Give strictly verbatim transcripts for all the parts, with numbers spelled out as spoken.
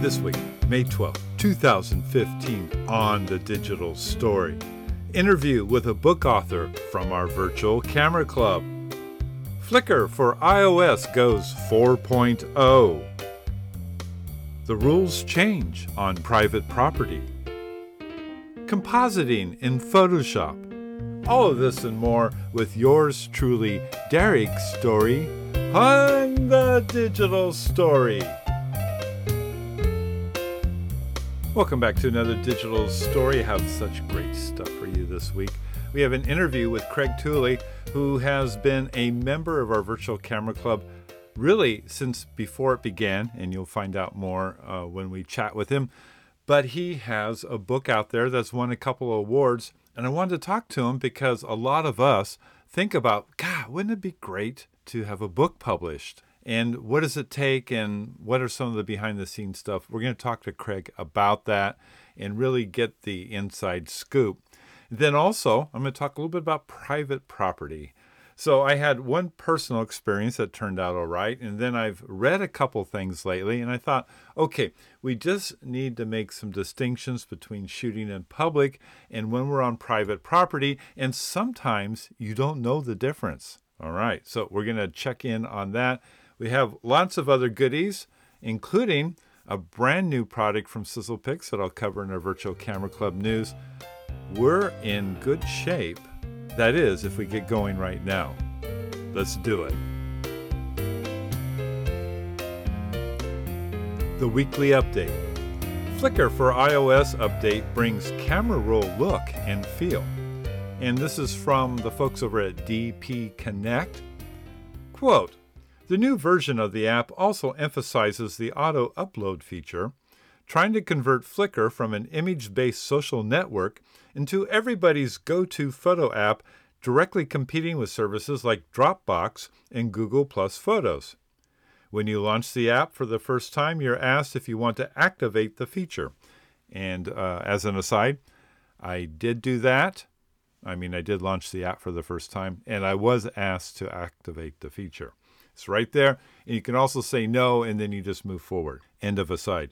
This week, May twelfth, twenty fifteen, on The Digital Story. Interview with a book author from our virtual camera club. Flickr for iOS goes four point oh. The rules change on private property. Compositing in Photoshop. All of this and more with yours truly, Derek Story, on The Digital Story. Welcome back to another Digital Story. I have such great stuff for you this week. We have an interview with Craig Tooley, who has been a member of our virtual camera club really since before it began, and you'll find out more uh, when we chat with him. But he has a book out there that's won a couple of awards, and I wanted to talk to him because a lot of us think about, God, wouldn't it be great to have a book published? And what does it take, and what are some of the behind-the-scenes stuff? We're going to talk to Craig about that and really get the inside scoop. Then also, I'm going to talk a little bit about private property. So I had one personal experience that turned out all right, and then I've read a couple things lately, and I thought, okay, we just need to make some distinctions between shooting in public and when we're on private property, and sometimes you don't know the difference. All right, so we're going to check in on that. We have lots of other goodies, including a brand new product from Sizzlepix that I'll cover in our Virtual Camera Club news. We're in good shape. That is, if we get going right now. Let's do it. The weekly update. Flickr for iOS update brings camera roll look and feel. And this is from the folks over at D P Connect. Quote, the new version of the app also emphasizes the auto upload feature, trying to convert Flickr from an image-based social network into everybody's go-to photo app, directly competing with services like Dropbox and Google Plus Photos. When you launch the app for the first time, you're asked if you want to activate the feature. And uh, as an aside, I did do that. I mean, I did launch the app for the first time, and I was asked to activate the feature. It's right there, and you can also say no, and then you just move forward. End of aside.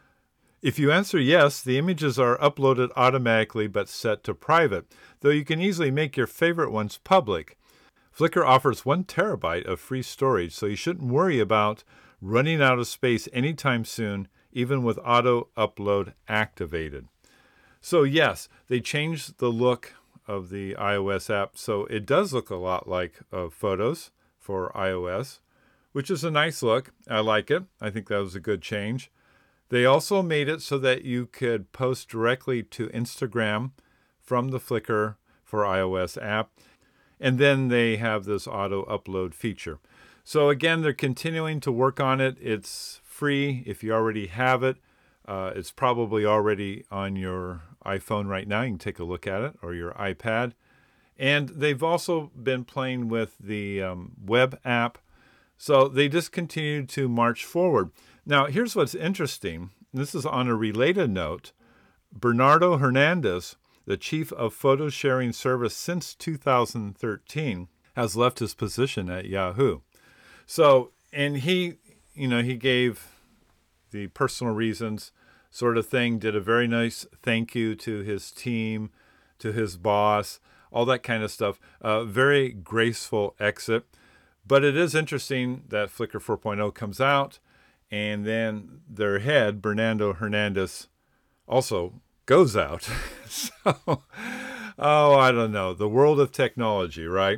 If you answer yes, the images are uploaded automatically but set to private, though you can easily make your favorite ones public. Flickr offers one terabyte of free storage, so you shouldn't worry about running out of space anytime soon, even with auto upload activated. So yes, they changed the look of the iOS app, so it does look a lot like uh, Photos for iOS, which is a nice look. I like it. I think that was a good change. They also made it so that you could post directly to Instagram from the Flickr for iOS app. And then they have this auto upload feature. So again, they're continuing to work on it. It's free if you already have it. Uh, it's probably already on your iPhone right now. You can take a look at it, or your iPad. And they've also been playing with the um, web app. So they just continue to march forward. Now, here's what's interesting. This is on a related note. Bernardo Hernandez, the chief of photo sharing service since two thousand thirteen, has left his position at Yahoo. So, and he, you know, he gave the personal reasons sort of thing, did a very nice thank you to his team, to his boss, all that kind of stuff. Uh, very graceful exit. But it is interesting that Flickr four point oh comes out, and then their head, Bernardo Hernandez, also goes out. So, oh, I don't know. The world of technology, right?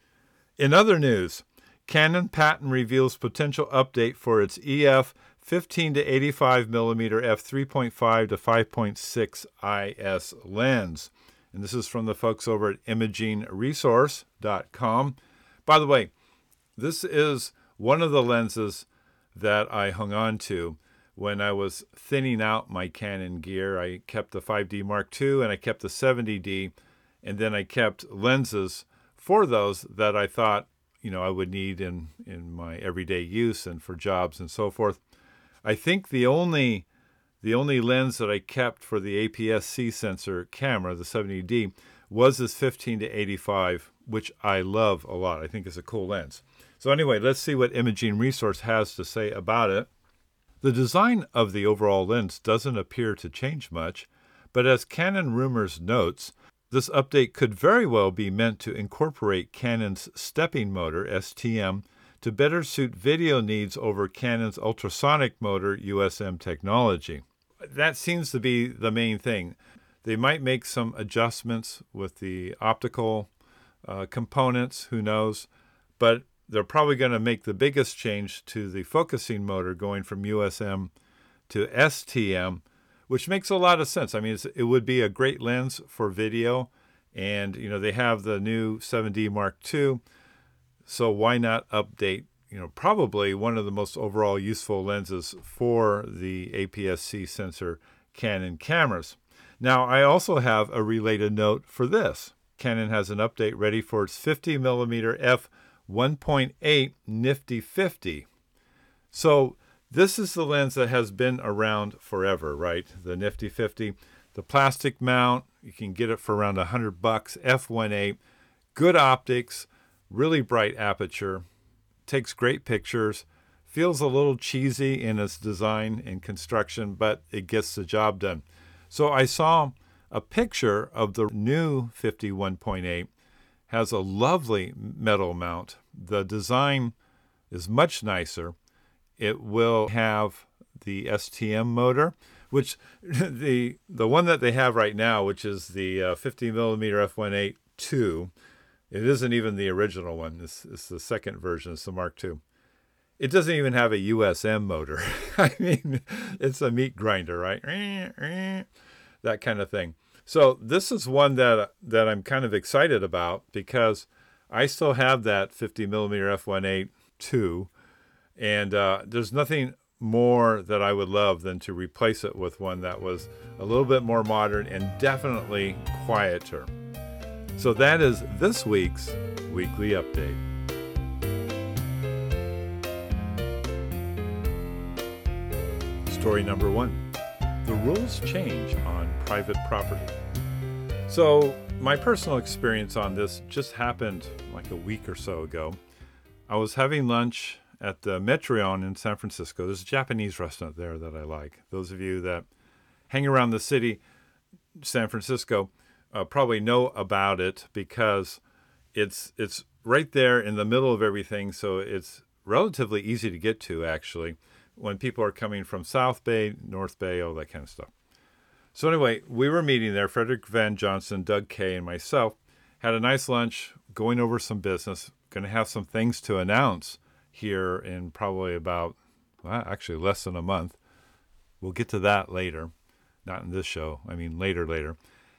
In other news, Canon patent reveals potential update for its E F fifteen to eighty-five millimeter f three point five to five point six I S lens. And this is from the folks over at imaging resource dot com. By the way, this is one of the lenses that I hung on to when I was thinning out my Canon gear. I kept the five D Mark two and I kept the seventy D, and then I kept lenses for those that I thought, you know, I would need in, in my everyday use and for jobs and so forth. I think the only the only lens that I kept for the A P S C sensor camera, the seventy D, was this fifteen to eighty-five, which I love a lot. I think it's a cool lens. So anyway, let's see what Imaging Resource has to say about it. The design of the overall lens doesn't appear to change much, but as Canon Rumors notes, this update could very well be meant to incorporate Canon's stepping motor, S T M, to better suit video needs over Canon's ultrasonic motor, U S M technology. That seems to be the main thing. They might make some adjustments with the optical uh, components, who knows, but they're probably going to make the biggest change to the focusing motor going from U S M to S T M, which makes a lot of sense. I mean, it's, it would be a great lens for video, and you know they have the new seven D Mark two, so why not update, you know, probably one of the most overall useful lenses for the A P S C sensor Canon cameras. Now, I also have a related note for this. Canon has an update ready for its fifty millimeter f one point eight Nifty fifty. So this is the lens that has been around forever, right? The Nifty fifty, the plastic mount, you can get it for around a hundred bucks, f one point eight, good optics, really bright aperture, takes great pictures, feels a little cheesy in its design and construction, but it gets the job done. So I saw a picture of the new fifty one point eight, has a lovely metal mount. The design is much nicer. It will have the S T M motor, which the the one that they have right now, which is the uh, fifty millimeter f one point eight two, it isn't even the original one. It's, it's the second version. It's the Mark two. It doesn't even have a U S M motor. I mean, it's a meat grinder, right? That kind of thing. So this is one that that I'm kind of excited about because I still have that fifty millimeter f one point eight two, and uh, there's nothing more that I would love than to replace it with one that was a little bit more modern and definitely quieter. So that is this week's Weekly Update. Story number one. The rules change on private property. So my personal experience on this just happened like a week or so ago. I was having lunch at the Metreon in San Francisco. There's a Japanese restaurant there that I like. Those of you that hang around the city, San Francisco, uh, probably know about it because it's it's right there in the middle of everything. So it's relatively easy to get to, actually, when people are coming from South Bay, North Bay, all that kind of stuff. So anyway, we were meeting there. Frederick Van Johnson, Doug Kay, and myself had a nice lunch, going over some business. Going to have some things to announce here in probably about, well, actually less than a month. We'll get to that later. Not in this show. I mean, later, later.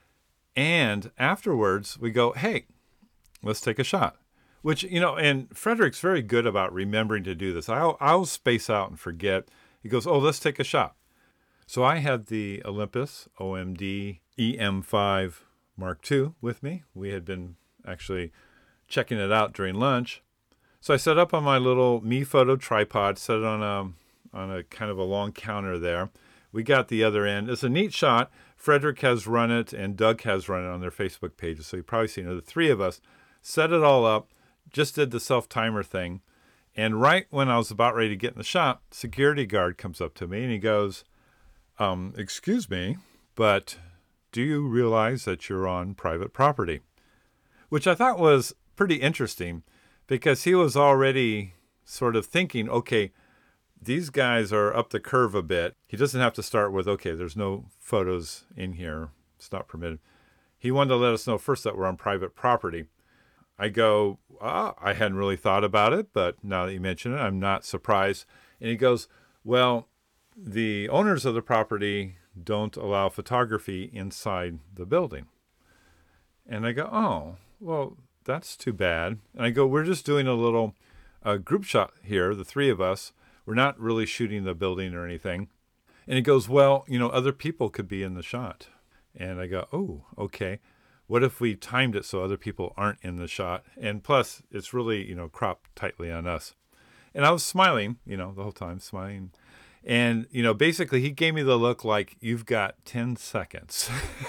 And afterwards, we go, hey, let's take a shot. Which, you know, and Frederick's very good about remembering to do this. I'll, I'll space out and forget. He goes, oh, let's take a shot. So I had the Olympus O M D E M five Mark two with me. We had been actually checking it out during lunch. So I set up on my little Me Photo tripod, set it on a, on a kind of a long counter there. We got the other end. It's a neat shot. Frederick has run it and Doug has run it on their Facebook pages. So you've probably seen it. The three of us set it all up. Just did the self-timer thing. And right when I was about ready to get in the shot, security guard comes up to me and he goes, um, excuse me, but do you realize that you're on private property? Which I thought was pretty interesting because he was already sort of thinking, okay, these guys are up the curve a bit. He doesn't have to start with, okay, there's no photos in here. It's not permitted. He wanted to let us know first that we're on private property. I go, ah, I hadn't really thought about it, but now that you mention it, I'm not surprised. And he goes, well, the owners of the property don't allow photography inside the building. And I go, oh, well, that's too bad. And I go, we're just doing a little uh, group shot here, the three of us. We're not really shooting the building or anything. And he goes, well, you know, other people could be in the shot. And I go, oh, okay. What if we timed it so other people aren't in the shot? And plus, it's really, you know, cropped tightly on us. And I was smiling, you know, the whole time, smiling. And, you know, basically he gave me the look like, you've got ten seconds.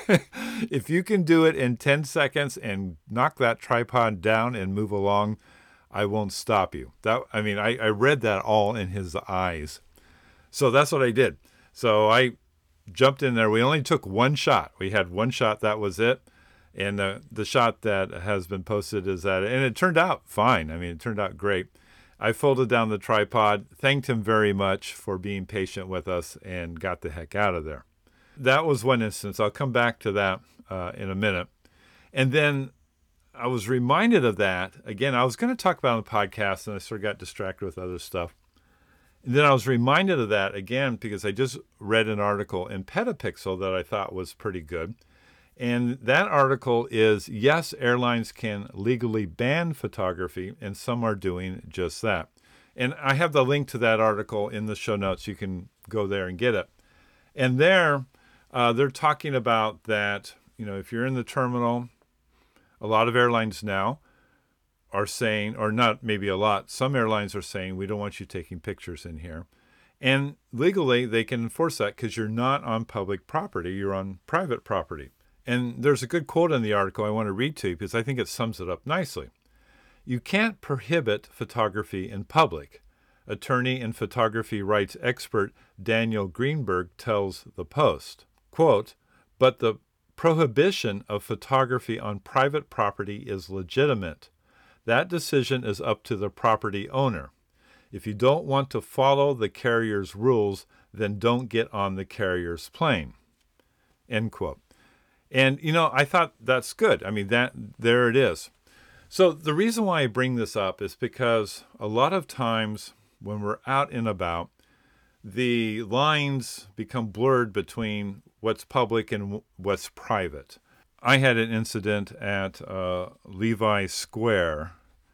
If you can do it in ten seconds and knock that tripod down and move along, I won't stop you. That I mean, I, I read that all in his eyes. So that's what I did. So I jumped in there. We only took one shot. We had one shot. That was it. And the, the shot that has been posted is that, and it turned out fine. I mean, it turned out great. I folded down the tripod, thanked him very much for being patient with us, and got the heck out of there. That was one instance. I'll come back to that uh, in a minute. And then I was reminded of that. Again, I was going to talk about it on the podcast, and I sort of got distracted with other stuff. And then I was reminded of that again because I just read an article in Petapixel that I thought was pretty good. And that article is, yes, airlines can legally ban photography, and some are doing just that. And I have the link to that article in the show notes. You can go there and get it. And there, uh, they're talking about that, you know, if you're in the terminal, a lot of airlines now are saying, or not maybe a lot, some airlines are saying, we don't want you taking pictures in here. And legally, they can enforce that because you're not on public property, you're on private property. And there's a good quote in the article I want to read to you because I think it sums it up nicely. You can't prohibit photography in public. Attorney and photography rights expert Daniel Greenberg tells the Post, quote, but the prohibition of photography on private property is legitimate. That decision is up to the property owner. If you don't want to follow the carrier's rules, then don't get on the carrier's plane, end quote. And, you know, I thought that's good. I mean, that there it is. So the reason why I bring this up is because a lot of times when we're out and about, the lines become blurred between what's public and what's private. I had an incident at uh, Levi Square,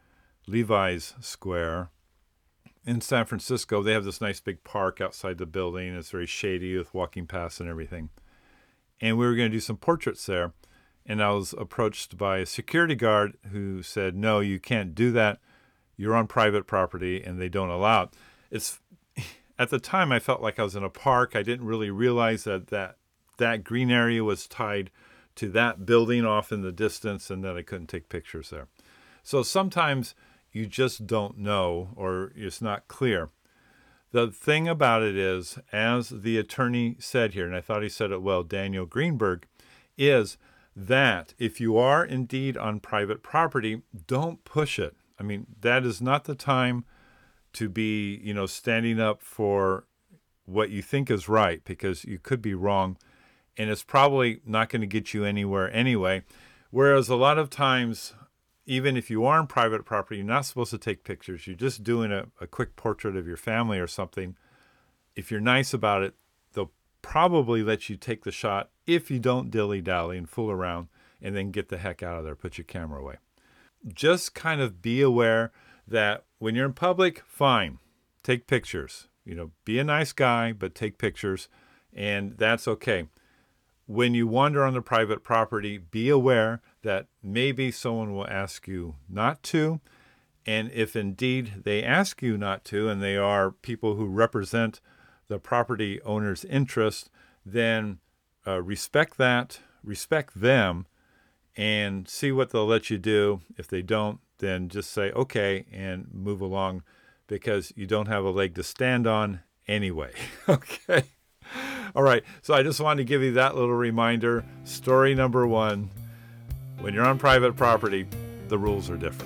Levi's Square in San Francisco. They have this nice big park outside the building. It's very shady with walking past and everything. And we were going to do some portraits there. And I was approached by a security guard who said, no, you can't do that. You're on private property and they don't allow it. It's, at the time, I felt like I was in a park. I didn't really realize that that, that green area was tied to that building off in the distance and that I couldn't take pictures there. So sometimes you just don't know or it's not clear. The thing about it is, as the attorney said here, and I thought he said it well, Daniel Greenberg, is that if you are indeed on private property, don't push it. I mean, that is not the time to be, you know, standing up for what you think is right because you could be wrong, and it's probably not going to get you anywhere anyway. Whereas a lot of times, even if you are on private property, you're not supposed to take pictures. You're just doing a, a quick portrait of your family or something. If you're nice about it, they'll probably let you take the shot if you don't dilly-dally and fool around and then get the heck out of there, put your camera away. Just kind of be aware that when you're in public, fine, take pictures. You know, be a nice guy, but take pictures, and that's okay. When you wander on the private property, be aware that maybe someone will ask you not to. And if indeed they ask you not to, and they are people who represent the property owner's interest, then uh, respect that, respect them, and see what they'll let you do. If they don't, then just say, okay, and move along because you don't have a leg to stand on anyway. Okay. All right, so I just wanted to give you that little reminder. Story number one, when you're on private property, the rules are different.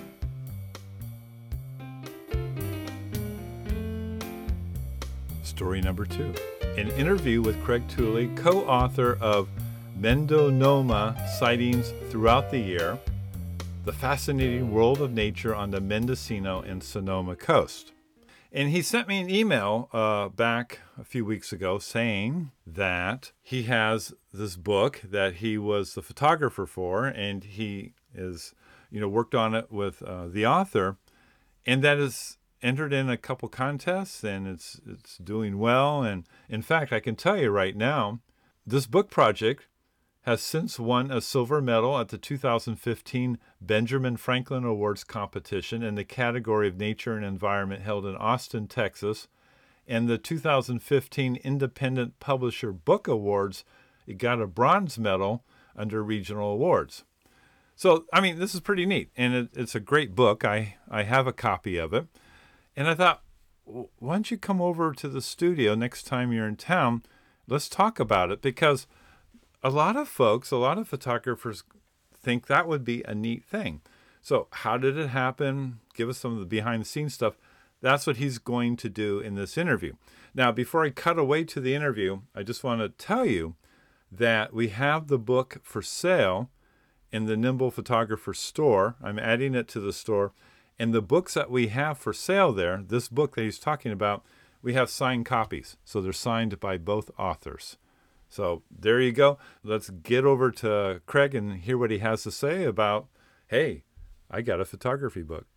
Story number two, an interview with Craig Tooley, co-author of Mendonoma Sightings Throughout the Year, The Fascinating World of Nature on the Mendocino and Sonoma Coast. And he sent me an email uh, back a few weeks ago saying that he has this book that he was the photographer for, and he is, you know, worked on it with uh, the author, and that is entered in a couple contests, and it's it's doing well. And in fact, I can tell you right now, this book project has since won a silver medal at the two thousand fifteen Benjamin Franklin Awards competition in the category of Nature and Environment held in Austin, Texas, and the two thousand fifteen Independent Publisher Book Awards. It got a bronze medal under regional awards. So, I mean, this is pretty neat, and it, it's a great book. I, I have a copy of it, and I thought, why don't you come over to the studio next time you're in town? Let's talk about it, because a lot of folks, a lot of photographers think that would be a neat thing. So how did it happen? Give us some of the behind the scenes stuff. That's what he's going to do in this interview. Now, before I cut away to the interview, I just want to tell you that we have the book for sale in the Nimble Photographer store. I'm adding it to the store. And the books that we have for sale there, this book that he's talking about, we have signed copies. So they're signed by both authors. So there you go. Let's get over to Craig and hear what he has to say about, hey, I got a photography book.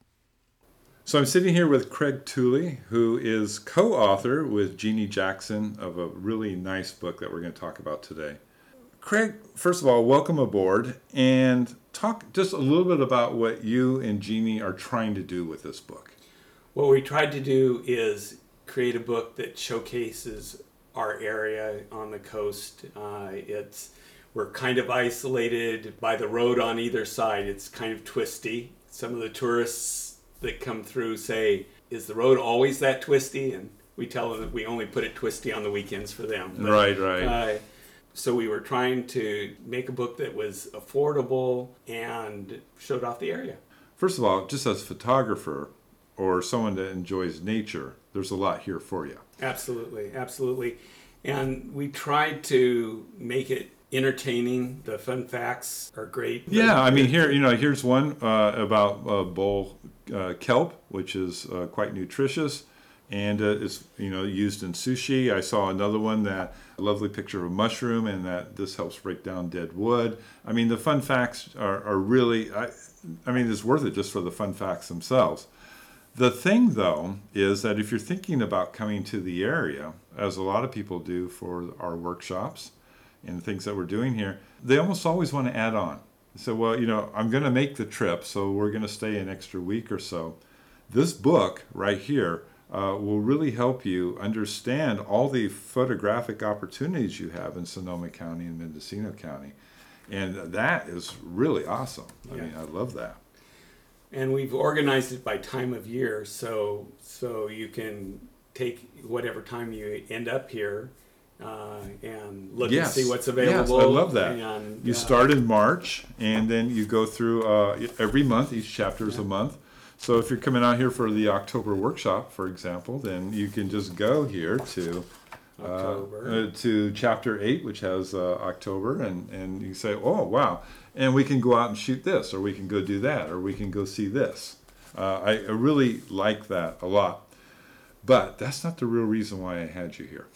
So I'm sitting here with Craig Tooley, who is co-author with Jeannie Jackson of a really nice book that we're going to talk about today. Craig, first of all, welcome aboard, and talk just a little bit about what you and Jeannie are trying to do with this book. What we tried to do is create a book that showcases our area on the coast. Uh, it's we're kind of isolated by the road on either side. It's kind of twisty. Some of the tourists that come through say, is the road always that twisty? And we tell them that we only put it twisty on the weekends for them. But, right, right. Uh, so we were trying to make a book that was affordable and showed off the area. First of all, just as a photographer or someone that enjoys nature, there's a lot here for you. Absolutely, absolutely. And we tried to make it entertaining. The fun facts are great. Yeah, I mean, here, you know, here's one uh, about uh, bull uh, kelp, which is uh, quite nutritious, and uh, is, you know, used in sushi. I saw another one, that a lovely picture of a mushroom, and that this helps break down dead wood. I mean, the fun facts are, are really, I, I mean, it's worth it just for the fun facts themselves. The thing, though, is that if you're thinking about coming to the area, as a lot of people do for our workshops and things that we're doing here, they almost always want to add on. So, well, you know, I'm going to make the trip, so we're going to stay an extra week or so. This book right here uh, will really help you understand all the photographic opportunities you have in Sonoma County and Mendocino County. And that is really awesome. I Yeah. mean, I love that. And we've organized it by time of year, so so you can take whatever time you end up here uh, and look Yes. and see what's available. Yes, I love that. And, You uh, start in March, and then you go through uh, every month. Each chapter is Yeah. a month. So if you're coming out here for the October workshop, for example, then you can just go here to uh, October. uh, to chapter eight, which has uh, October, and, and you say, oh, wow. And we can go out and shoot this, or we can go do that, or we can go see this. Uh, I, I really like that a lot. But that's not the real reason why I had you here.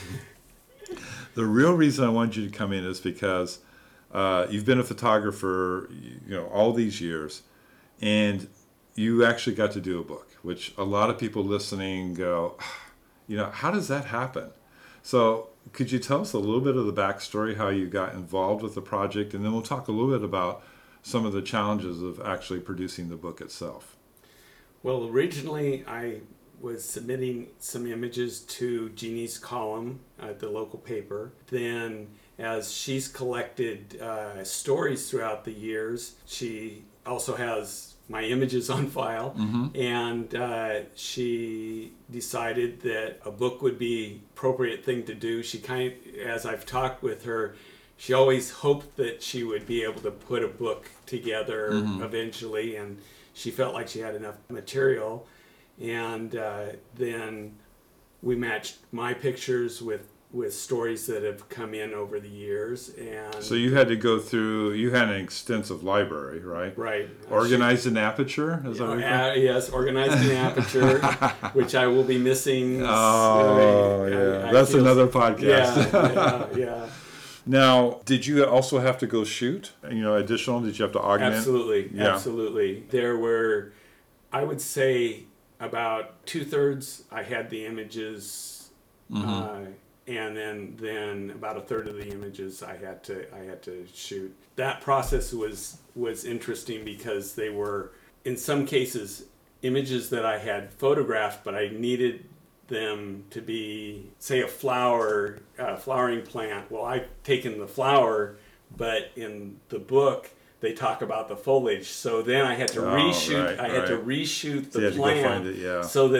The real reason I wanted you to come in is because uh, you've been a photographer, you know, all these years, and you actually got to do a book, which a lot of people listening go, you know, how does that happen? So could you tell us a little bit of the backstory, how you got involved with the project, and then we'll talk a little bit about some of the challenges of actually producing the book itself. Well, originally I was submitting some images to Jeannie's column at the local paper. Then as she's collected uh, stories throughout the years, she also has my images on file, Mm-hmm. and uh, she decided that a book would be appropriate thing to do. She kind of, as I've talked with her, she always hoped that she would be able to put a book together Mhm. eventually, and she felt like she had enough material. And uh, then we matched my pictures with with stories that have come in over the years. And So you had to go through, you had an extensive library, right? right Organized in Aperture? Is that Uh, what you call it? yes, organized in Aperture, which I will be missing. Oh, Uh, I- yeah. I That's feel- another podcast. Yeah, yeah, yeah. Now, did you also have to go shoot? You know, additional? Did you have to augment? Absolutely, Yeah. absolutely. There were, I would say, about two thirds. I had the images, Mhm. uh, and then then about a third of the images I had to I had to shoot. That process was was interesting because they were, in some cases, images that I had photographed, but I needed them to be, say, a flower, uh, flowering plant. Well, I've taken the flower, but in the book they talk about the foliage. So then I had to Oh, reshoot. right, I had to right. reshoot So the you had to go plant find it, yeah. so that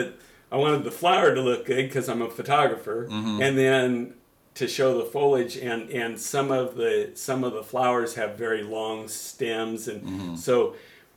I wanted the flower to look good because I'm a photographer, Mm-hmm. and then to show the foliage, and, and some of the some of the flowers have very long stems, and Mm-hmm. so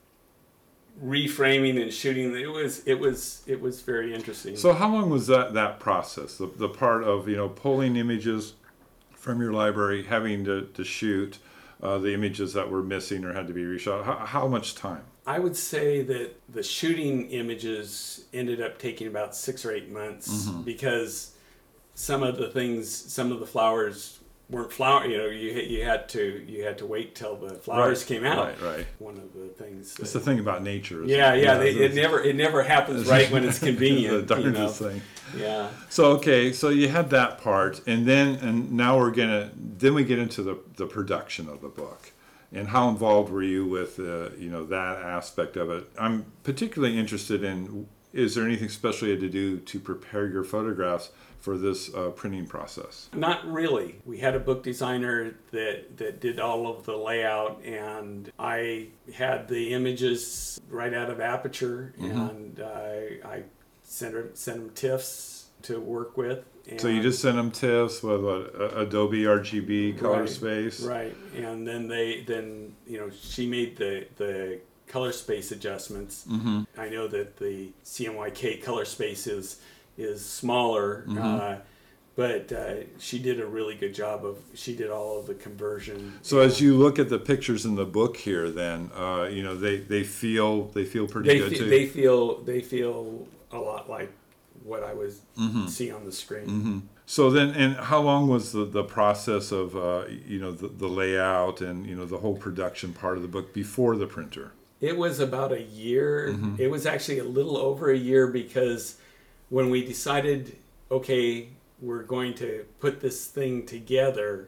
reframing and shooting, it was it was it was very interesting. So how long was that that process? The, the part of, you know, pulling images from your library, having to, to shoot uh, the images that were missing or had to be reshot. How, how much time? I would say that the shooting images ended up taking about six or eight months Mm-hmm. because some of the things, some of the flowers weren't flower. You know, you you had to you had to wait till the flowers Right, came out. right, right. One of the things. It's that- the thing about nature. Isn't yeah, it? yeah. They, it's- it never it never happens right when it's convenient. the you know? darndest thing. Yeah. So okay, so you had that part, and then and now we're gonna then we get into the the production of the book, and how involved were you with uh, you know that aspect of it? I'm particularly interested in, is there anything special you had to do to prepare your photographs for this uh, printing process? Not really. We had a book designer that, that did all of the layout, and I had the images right out of Aperture, Mm-hmm. and uh, I sent her, sent them TIFFs to work with. And So you just sent them TIFFs with what, uh, Adobe R G B color Right, space? right, and then they then you know she made the the color space adjustments. Mm-hmm. I know that the C M Y K color space is is smaller, Mm-hmm. uh, but uh, she did a really good job of. She did all of the conversion. So as you look at the pictures in the book here, then uh, you know they, they feel they feel pretty they good fe- too. they feel they feel a lot like what I was Mm-hmm. see on the screen. Mm-hmm. So then, and how long was the, the process of uh, you know the, the layout and you know the whole production part of the book before the printer? It was about a year. Mm-hmm. It was actually a little over a year because when we decided, okay, we're going to put this thing together,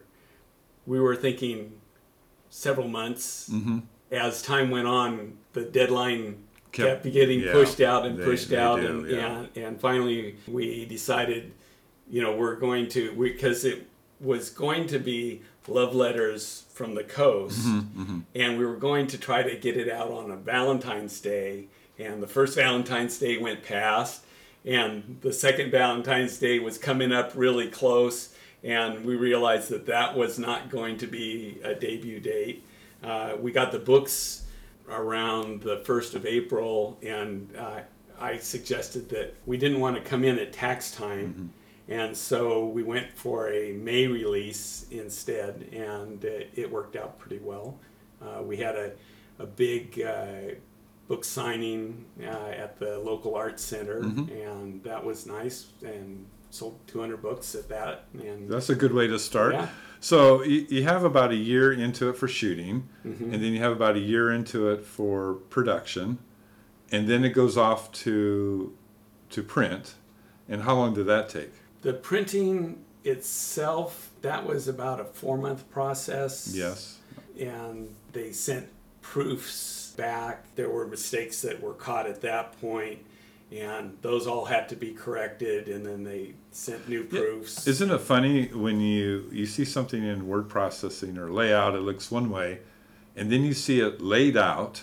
we were thinking several months. Mm-hmm. As time went on, the deadline Kept- kept, getting yeah, pushed out and they- pushed they out, do, and, yeah. and and finally we decided, you know, we're going to because it was going to be love letters from the coast, Mm-hmm. and we were going to try to get it out on a Valentine's Day, and the first Valentine's Day went past, and the second Valentine's Day was coming up really close, and we realized that that was not going to be a debut date. Uh, we got the books around the first of April, and uh, I suggested that we didn't want to come in at tax time, and so we went for a May release instead, and it, it worked out pretty well. Uh, we had a, a big uh, book signing uh, at the local arts center, and that was nice, and sold two hundred books at that. And That's a good way to start. Yeah. So you, you have about a year into it for shooting, Mm-hmm. and then you have about a year into it for production, and then it goes off to to print. And how long did that take? the printing itself, that was about a four month process. Yes. And they sent proofs back. There were mistakes that were caught at that point, and those all had to be corrected, and then they sent new proofs. Isn't it funny when you, you see something in word processing or layout, it looks one way, and then you see it laid out,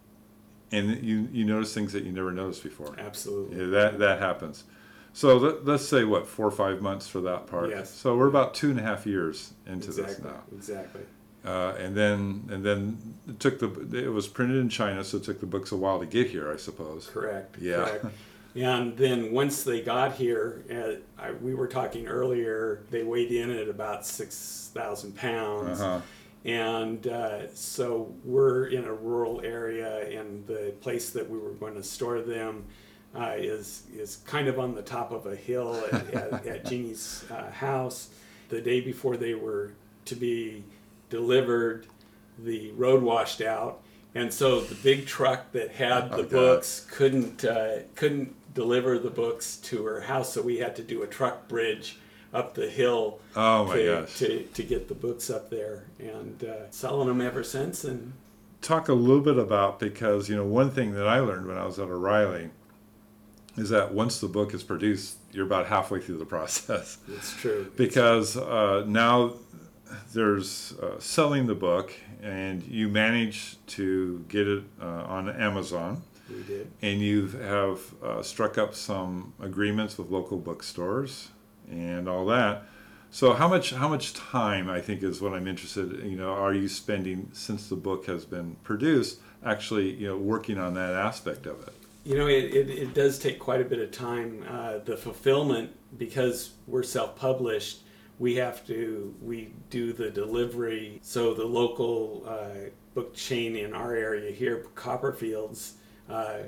and you, you notice things that you never noticed before. Absolutely. Yeah, that, that happens. So let, let's say, what, four or five months for that part? Yes. So we're about two and a half years into Exactly. this now. Exactly. Uh, and then and then it took the it was printed in China, so it took the books a while to get here, I suppose. Correct. Yeah. Correct. And then once they got here, uh, I, we were talking earlier, they weighed in at about six thousand pounds. Uh-huh. And uh, so we're in a rural area, and the place that we were going to store them uh, is is kind of on the top of a hill at, at, at Jeannie's uh, house. The day before they were to be delivered, the road washed out, and so the big truck that had the Oh, God. books couldn't uh, couldn't deliver the books to her house, so we had to do a truck bridge up the hill Oh my to, gosh. to to get the books up there, and uh, selling them ever since. And Talk a little bit about, because you know one thing that I learned when I was at O'Reilly is that once the book is produced, you're about halfway through the process. it's true. Because uh, now there's uh, selling the book, and you manage to get it uh, on Amazon. We did. And you have uh, struck up some agreements with local bookstores and all that. So how much how much time, I think, is what I'm interested in, you know, are you spending since the book has been produced actually, you know, working on that aspect of it? You know, it, it, it does take quite a bit of time. Uh, the fulfillment, because we're self-published, we have to, we do the delivery. So the local uh, book chain in our area here, Copperfields, uh,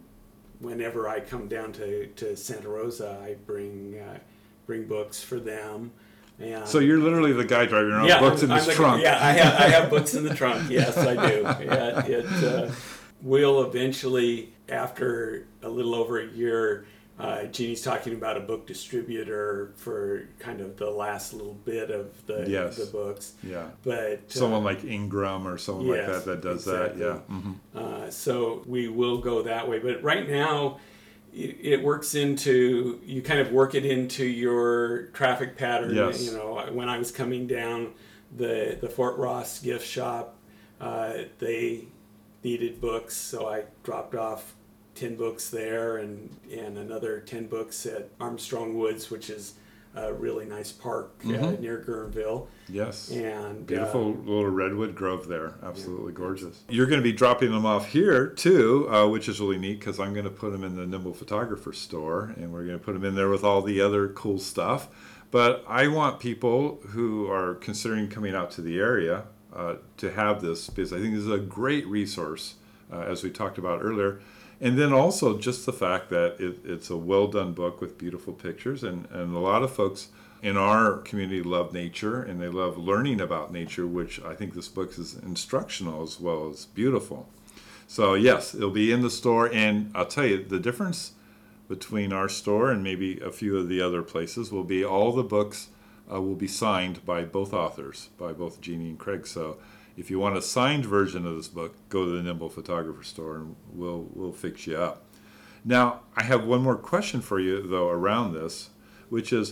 whenever I come down to, to Santa Rosa, I bring uh, bring books for them. And so you're literally the guy driving around yeah, books I'm, in his I'm the, trunk. Yeah, I have, I have books in the trunk. Yes, I do. Yeah, it uh, will eventually, after a little over a year, uh, Jeannie's talking about a book distributor for kind of the last little bit of the Yes. the books. Yeah. But Someone uh, like Ingram or someone yes, like that that does exactly. that. Yeah. Mm-hmm. Uh, so we will go that way. But right now, it, it works into, you kind of work it into your traffic pattern. Yes. You know, when I was coming down the, the Fort Ross gift shop, uh, they needed books. So I dropped off ten books there and, and another ten books at Armstrong Woods, which is a really nice park uh, Mhm. near Guerneville. Yes. And Beautiful uh, little redwood grove there. Absolutely gorgeous. You're going to be dropping them off here too, uh, which is really neat because I'm going to put them in the Nimble Photographer store and we're going to put them in there with all the other cool stuff. But I want people who are considering coming out to the area uh, to have this because I think this is a great resource, uh, as we talked about earlier. And then also just the fact that it, it's a well-done book with beautiful pictures. And, and a lot of folks in our community love nature and they love learning about nature, which I think this book is instructional as well as beautiful. So yes, it'll be in the store. And I'll tell you, the difference between our store and maybe a few of the other places will be all the books uh, will be signed by both authors, by both Jeannie and Craig. So if you want a signed version of this book, go to the Nimble Photographer store and we'll we'll fix you up. Now, I have one more question for you, though, around this, which is,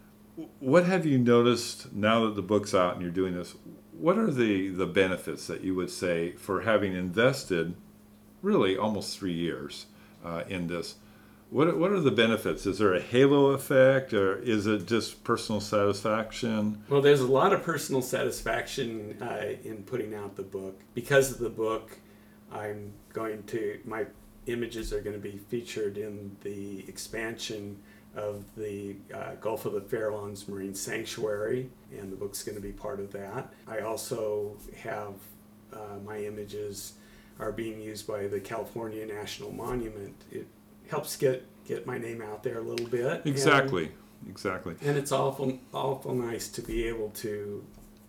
what have you noticed now that the book's out and you're doing this? What are the, the benefits that you would say for having invested really almost three years uh, in this? What what are the benefits? Is there a halo effect, or is it just personal satisfaction? Well, there's a lot of personal satisfaction uh, in putting out the book. Because of the book, I'm going to, my images are going to be featured in the expansion of the uh, Gulf of the Farallones Marine Sanctuary, and the book's going to be part of that. I also have uh, my images are being used by the California National Monument. It helps get, get my name out there a little bit. Exactly, and, exactly. And it's awful, awful nice to be able to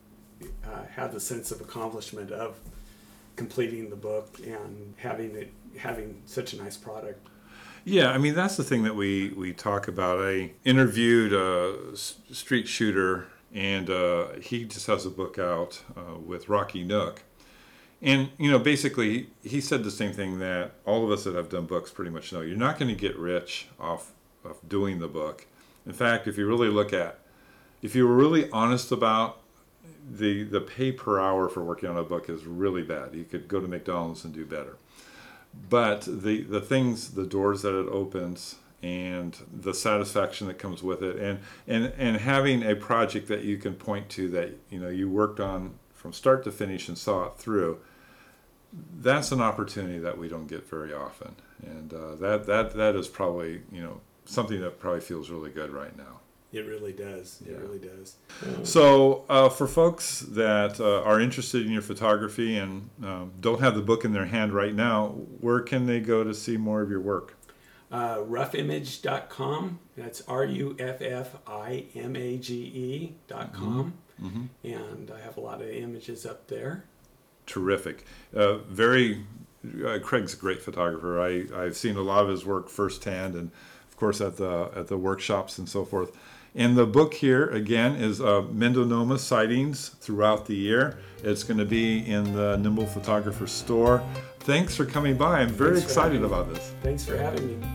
uh, have the sense of accomplishment of completing the book and having it, having such a nice product. Yeah, I mean, that's the thing that we, we talk about. I interviewed a s- street shooter, and uh, he just has a book out uh, with Rocky Nook. And, you know, basically, he said the same thing that all of us that have done books pretty much know. You're not going to get rich off of doing the book. In fact, if you really look at, if you were really honest about the the pay per hour for working on a book is really bad. You could go to McDonald's and do better. But the, the things, the doors that it opens and the satisfaction that comes with it, and, and, and having a project that you can point to that, you know, you worked on from start to finish and saw it through, that's an opportunity that we don't get very often. And uh, that, that, that is probably, you know, something that probably feels really good right now. It really does. It Yeah. really does. So uh, for folks that uh, are interested in your photography and um, don't have the book in their hand right now, where can they go to see more of your work? Uh, rough image dot com. That's R U F F I M A G E dot com. Mm-hmm. And I have a lot of images up there. Terrific. Uh, very, uh, Craig's a great photographer. I, I've seen a lot of his work firsthand and, of course, at the at the workshops and so forth. And the book here, again, is uh, Mendonoma Sightings Throughout the Year. It's going to be in the Nimble Photographer store. Thanks for coming by. I'm very Thanks for excited having me. about this. Thanks for having me.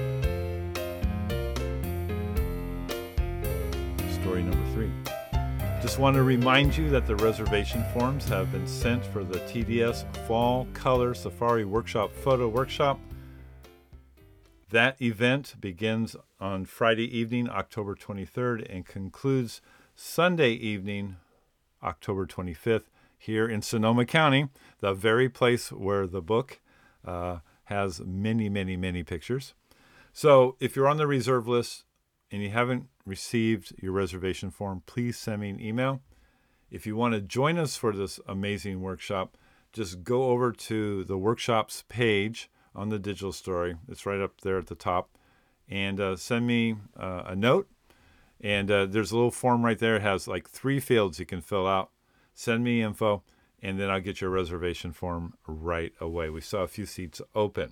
Story number three. Just want to remind you that the reservation forms have been sent for the T D S Fall Color Safari Workshop Photo Workshop. That event begins on Friday evening, October twenty-third, and concludes Sunday evening, October twenty-fifth, here in Sonoma County, the very place where the book uh, has many, many, many pictures. So if you're on the reserve list and you haven't received your reservation form, please send me an email. If you want to join us for this amazing workshop, just go over to the workshops page on the Digital Story. It's right up there at the top. And uh, send me uh, a note. And uh, there's a little form right there. It has like three fields you can fill out. Send me info, and then I'll get your reservation form right away. We saw a few seats open.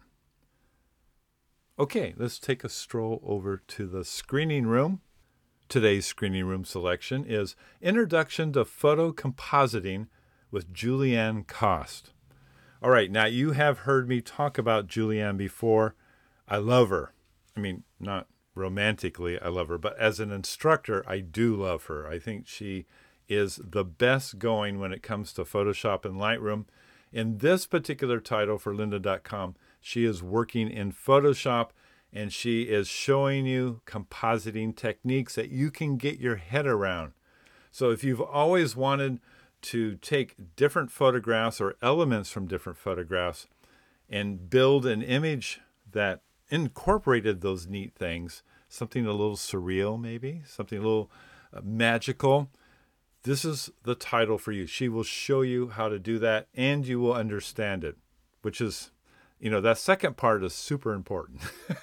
Okay, let's take a stroll over to the screening room. Today's screening room selection is Introduction to Photo Compositing with Julianne Kost. All right, now you have heard me talk about Julianne before. I love her. I mean, not romantically I love her, but as an instructor, I do love her. I think she is the best going when it comes to Photoshop and Lightroom. In this particular title for lynda dot com, she is working in Photoshop, and she is showing you compositing techniques that you can get your head around. So if you've always wanted to take different photographs or elements from different photographs and build an image that incorporated those neat things, something a little surreal maybe, something a little uh, magical, this is the title for you. She will show you how to do that, and you will understand it, which is, you know, that second part is super important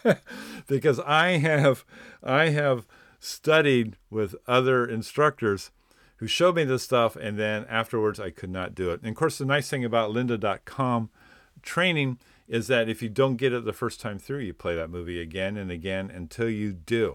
because I have, I have studied with other instructors who showed me this stuff, and then afterwards I could not do it. And of course, the nice thing about lynda dot com training is that if you don't get it the first time through, you play that movie again and again until you do.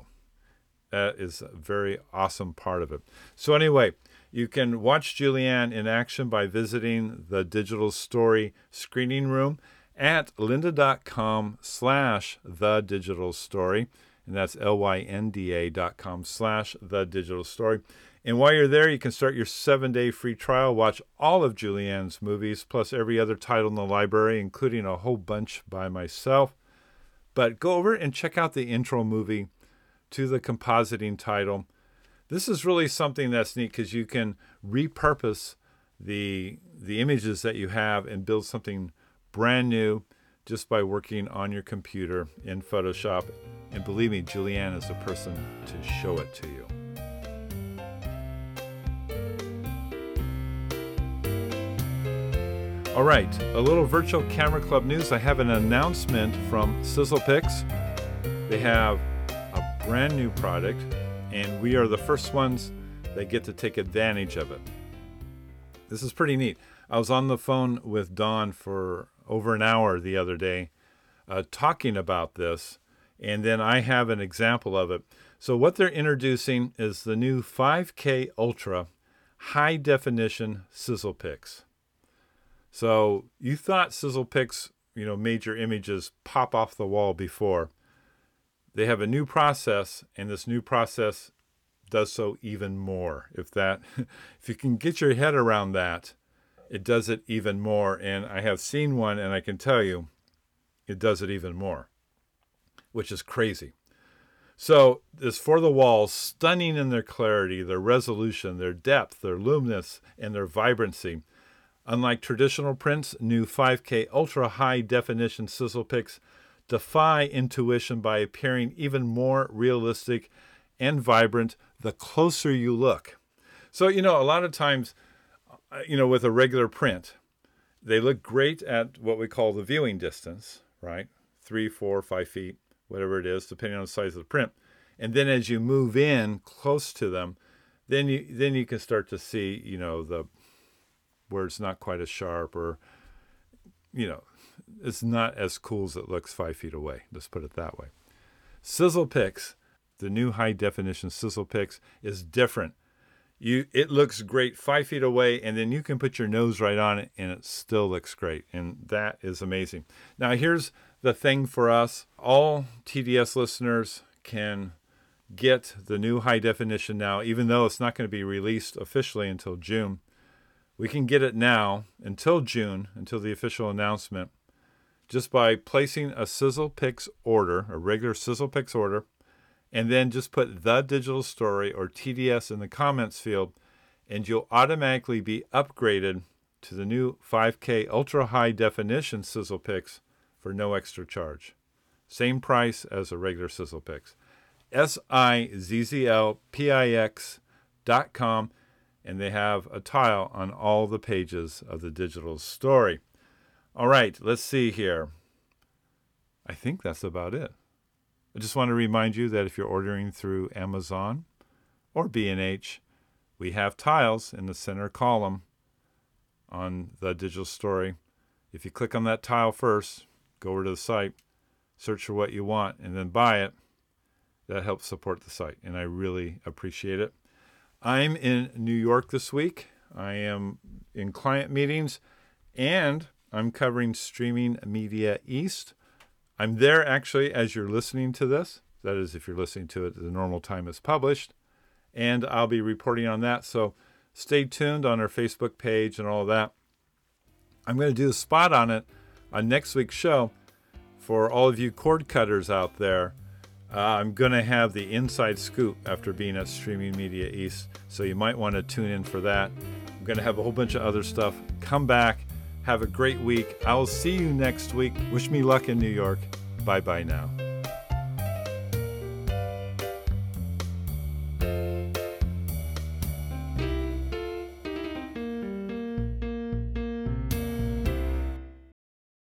That is a very awesome part of it. So anyway, you can watch Julianne in action by visiting the Digital Story screening room at lynda dot com slash the digital story. And that's L Y N D A dot com slash the digital story. And while you're there, you can start your seven-day free trial, watch all of Julianne's movies, plus every other title in the library, including a whole bunch by myself. But go over and check out the intro movie to the compositing title. This is really something that's neat because you can repurpose the, the images that you have and build something brand new just by working on your computer in Photoshop. And believe me, Julianne is the person to show it to you. All right, a little Virtual Camera Club news. I have an announcement from Sizzlepix. They have a brand new product, and we are the first ones that get to take advantage of it. This is pretty neat. I was on the phone with Dawn for over an hour the other day uh, talking about this, and then I have an example of it. So what they're introducing is the new five K Ultra High Definition Sizzlepix. So you thought Sizzlepix, you know, made your images pop off the wall before. They have a new process, and this new process does so even more. If that, if you can get your head around that, it does it even more. And I have seen one, and I can tell you, it does it even more, which is crazy. So this for the walls, stunning in their clarity, their resolution, their depth, their luminance, and their vibrancy. Unlike traditional prints, new five K Ultra High Definition Sizzlepix defy intuition by appearing even more realistic and vibrant the closer you look. So, you know, a lot of times, you know, with a regular print, they look great at what we call the viewing distance, right? Three, four, five feet, whatever it is, depending on the size of the print. And then as you move in close to them, then you then you can start to see, you know, the where it's not quite as sharp, or, you know, it's not as cool as it looks five feet away. Let's put it that way. Sizzlepix, the new high definition Sizzlepix, is different. You, it looks great five feet away, and then you can put your nose right on it, and it still looks great. And that is amazing. Now, here's the thing for us. All T D S listeners can get the new high definition now, even though it's not going to be released officially until June. We can get it now until June, until the official announcement, just by placing a SizzlePix order, a regular SizzlePix order, and then just put The Digital Story or T D S in the comments field, and you'll automatically be upgraded to the new five K Ultra High Definition SizzlePix for no extra charge. Same price as a regular SizzlePix. S I Z Z L P I X dot com, and they have a tile on all the pages of the digital story. All right, let's see here. I think that's about it. I just want to remind you that if you're ordering through Amazon or B and H, we have tiles in the center column on the digital story. If you click on that tile first, go over to the site, search for what you want, and then buy it, that helps support the site, and I really appreciate it. I'm in New York this week. I am in client meetings, and I'm covering Streaming Media East. I'm there actually as you're listening to this. That is, if you're listening to it at the normal time it's published. And I'll be reporting on that, so stay tuned on our Facebook page and all of that. I'm going to do a spot on it on next week's show for all of you cord cutters out there. Uh, I'm going to have the inside scoop after being at Streaming Media East, so you might want to tune in for that. I'm going to have a whole bunch of other stuff. Come back. Have a great week. I will see you next week. Wish me luck in New York. Bye-bye now.